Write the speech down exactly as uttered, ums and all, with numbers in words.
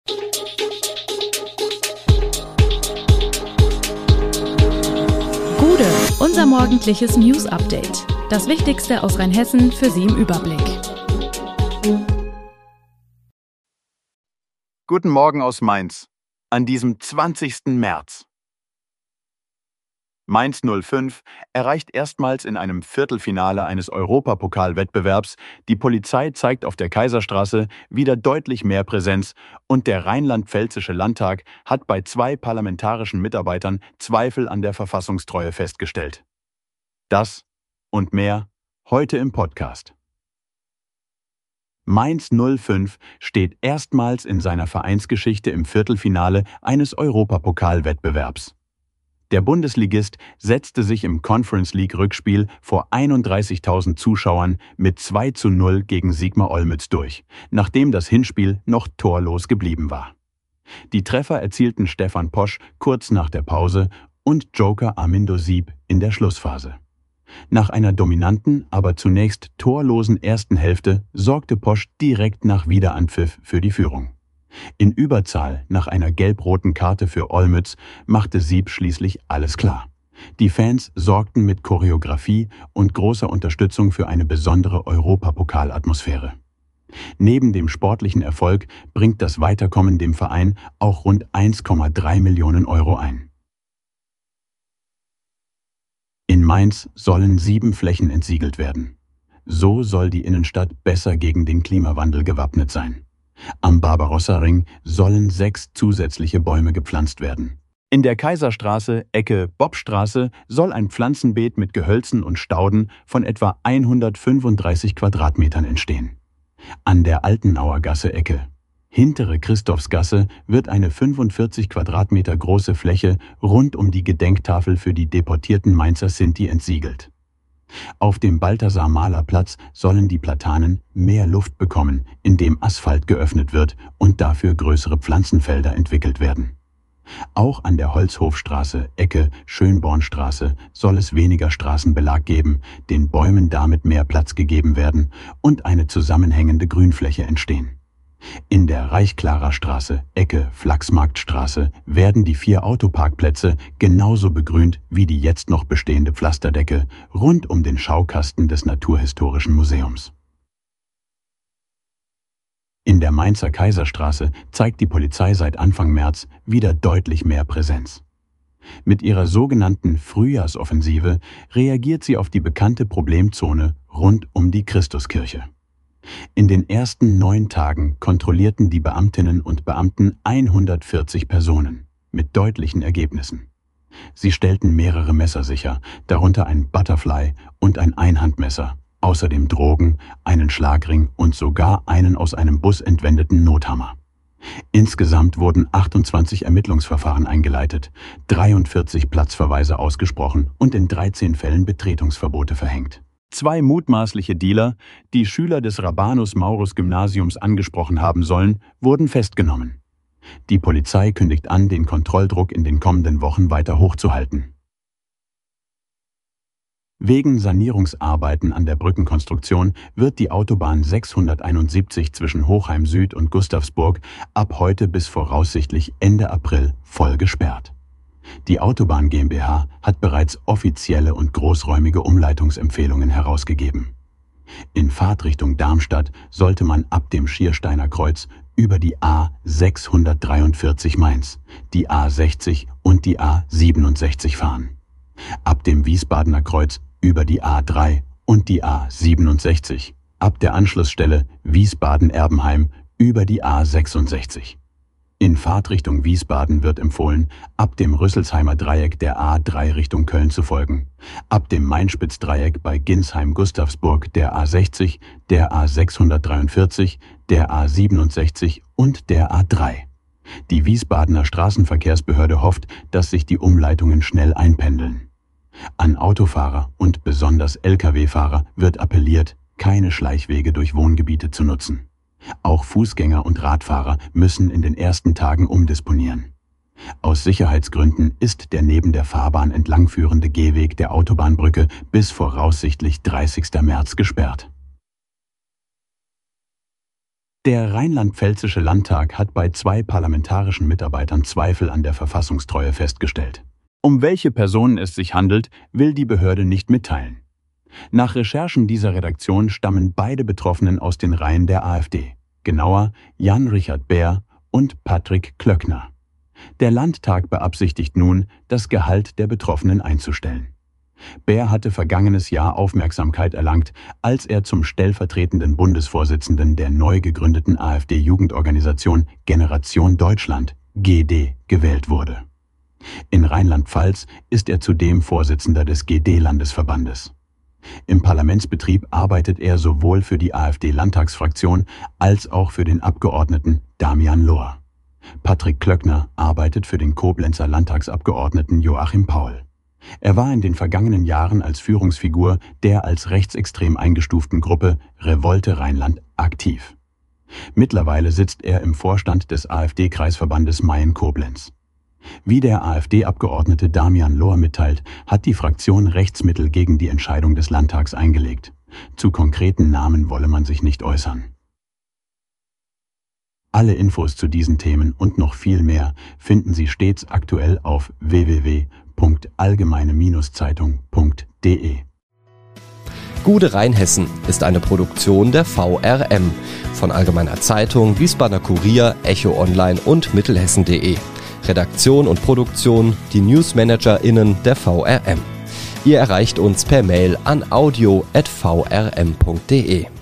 Gude, unser morgendliches News-Update. Das Wichtigste aus Rheinhessen für Sie im Überblick. Guten Morgen aus Mainz, an diesem zwanzigsten März. Mainz null fünf erreicht erstmals in einem Viertelfinale eines Europapokalwettbewerbs. Die Polizei zeigt auf der Kaiserstraße wieder deutlich mehr Präsenz und der Rheinland-Pfälzische Landtag hat bei zwei parlamentarischen Mitarbeitern Zweifel an der Verfassungstreue festgestellt. Das und mehr heute im Podcast. Mainz null fünf steht erstmals in seiner Vereinsgeschichte im Viertelfinale eines Europapokalwettbewerbs. Der Bundesligist setzte sich im Conference-League-Rückspiel vor einunddreißigtausend Zuschauern mit zwei zu null gegen Sigma Olmütz durch, nachdem das Hinspiel noch torlos geblieben war. Die Treffer erzielten Stefan Posch kurz nach der Pause und Joker Armindo Sieb in der Schlussphase. Nach einer dominanten, aber zunächst torlosen ersten Hälfte sorgte Posch direkt nach Wiederanpfiff für die Führung. In Überzahl nach einer gelb-roten Karte für Olmütz machte Sieb schließlich alles klar. Die Fans sorgten mit Choreografie und großer Unterstützung für eine besondere Europapokalatmosphäre. Neben dem sportlichen Erfolg bringt das Weiterkommen dem Verein auch rund eins Komma drei Millionen Euro ein. In Mainz sollen sieben Flächen entsiegelt werden. So soll die Innenstadt besser gegen den Klimawandel gewappnet sein. Am Barbarossa-Ring sollen sechs zusätzliche Bäume gepflanzt werden. In der Kaiserstraße, Ecke Bobstraße, soll ein Pflanzenbeet mit Gehölzen und Stauden von etwa hundertfünfunddreißig Quadratmetern entstehen. An der Altenauer Gasse, Ecke Hintere Christophsgasse, wird eine fünfundvierzig Quadratmeter große Fläche rund um die Gedenktafel für die deportierten Mainzer Sinti entsiegelt. Auf dem Balthasar-Mahler-Platz sollen die Platanen mehr Luft bekommen, indem Asphalt geöffnet wird und dafür größere Pflanzenfelder entwickelt werden. Auch an der Holzhofstraße, Ecke Schönbornstraße, soll es weniger Straßenbelag geben, den Bäumen damit mehr Platz gegeben werden und eine zusammenhängende Grünfläche entstehen. In der Reichklarer Straße, Ecke Flachsmarktstraße, werden die vier Autoparkplätze genauso begrünt wie die jetzt noch bestehende Pflasterdecke rund um den Schaukasten des Naturhistorischen Museums. In der Mainzer Kaiserstraße zeigt die Polizei seit Anfang März wieder deutlich mehr Präsenz. Mit ihrer sogenannten Frühjahrsoffensive reagiert sie auf die bekannte Problemzone rund um die Christuskirche. In den ersten neun Tagen kontrollierten die Beamtinnen und Beamten hundertvierzig Personen, mit deutlichen Ergebnissen. Sie stellten mehrere Messer sicher, darunter ein Butterfly und ein Einhandmesser, außerdem Drogen, einen Schlagring und sogar einen aus einem Bus entwendeten Nothammer. Insgesamt wurden achtundzwanzig Ermittlungsverfahren eingeleitet, dreiundvierzig Platzverweise ausgesprochen und in dreizehn Fällen Betretungsverbote verhängt. Zwei mutmaßliche Dealer, die Schüler des Rabanus-Maurus-Gymnasiums angesprochen haben sollen, wurden festgenommen. Die Polizei kündigt an, den Kontrolldruck in den kommenden Wochen weiter hochzuhalten. Wegen Sanierungsarbeiten an der Brückenkonstruktion wird die Autobahn sechshunderteinundsiebzig zwischen Hochheim Süd und Gustavsburg ab heute bis voraussichtlich Ende April voll gesperrt. Die Autobahn GmbH hat bereits offizielle und großräumige Umleitungsempfehlungen herausgegeben. In Fahrtrichtung Darmstadt sollte man ab dem Schiersteiner Kreuz über die A sechshundertdreiundvierzig Mainz, die A sechzig und die A siebenundsechzig fahren. Ab dem Wiesbadener Kreuz über die A drei und die A siebenundsechzig, ab der Anschlussstelle Wiesbaden-Erbenheim über die A sechsundsechzig. In Fahrtrichtung Wiesbaden wird empfohlen, ab dem Rüsselsheimer Dreieck der A drei Richtung Köln zu folgen, ab dem Mainspitz-Dreieck bei Ginsheim-Gustavsburg der A sechzig, der A sechshundertdreiundvierzig, der A siebenundsechzig und der A drei. Die Wiesbadener Straßenverkehrsbehörde hofft, dass sich die Umleitungen schnell einpendeln. An Autofahrer und besonders L K W-Fahrer wird appelliert, keine Schleichwege durch Wohngebiete zu nutzen. Auch Fußgänger und Radfahrer müssen in den ersten Tagen umdisponieren. Aus Sicherheitsgründen ist der neben der Fahrbahn entlangführende Gehweg der Autobahnbrücke bis voraussichtlich dreißigsten März gesperrt. Der Rheinland-Pfälzische Landtag hat bei zwei parlamentarischen Mitarbeitern Zweifel an der Verfassungstreue festgestellt. Um welche Personen es sich handelt, will die Behörde nicht mitteilen. Nach Recherchen dieser Redaktion stammen beide Betroffenen aus den Reihen der AfD. Genauer Jan-Richard Baer und Patrick Klöckner. Der Landtag beabsichtigt nun, das Gehalt der Betroffenen einzustellen. Baer hatte vergangenes Jahr Aufmerksamkeit erlangt, als er zum stellvertretenden Bundesvorsitzenden der neu gegründeten AfD-Jugendorganisation Generation Deutschland, G D, gewählt wurde. In Rheinland-Pfalz ist er zudem Vorsitzender des G D-Landesverbandes. Im Parlamentsbetrieb arbeitet er sowohl für die AfD-Landtagsfraktion als auch für den Abgeordneten Damian Lohr. Patrick Klöckner arbeitet für den Koblenzer Landtagsabgeordneten Joachim Paul. Er war in den vergangenen Jahren als Führungsfigur der als rechtsextrem eingestuften Gruppe Revolte Rheinland aktiv. Mittlerweile sitzt er im Vorstand des AfD-Kreisverbandes Mayen-Koblenz. Wie der AfD-Abgeordnete Damian Lohr mitteilt, hat die Fraktion Rechtsmittel gegen die Entscheidung des Landtags eingelegt. Zu konkreten Namen wolle man sich nicht äußern. Alle Infos zu diesen Themen und noch viel mehr finden Sie stets aktuell auf w w w punkt allgemeine Zeitung punkt de. Gude Rheinhessen ist eine Produktion der V R M von Allgemeiner Zeitung, Wiesbadener Kurier, Echo Online und Mittelhessen punkt de. Redaktion und Produktion die NewsmanagerInnen der V R M. Ihr erreicht uns per Mail an audio at v r m punkt de.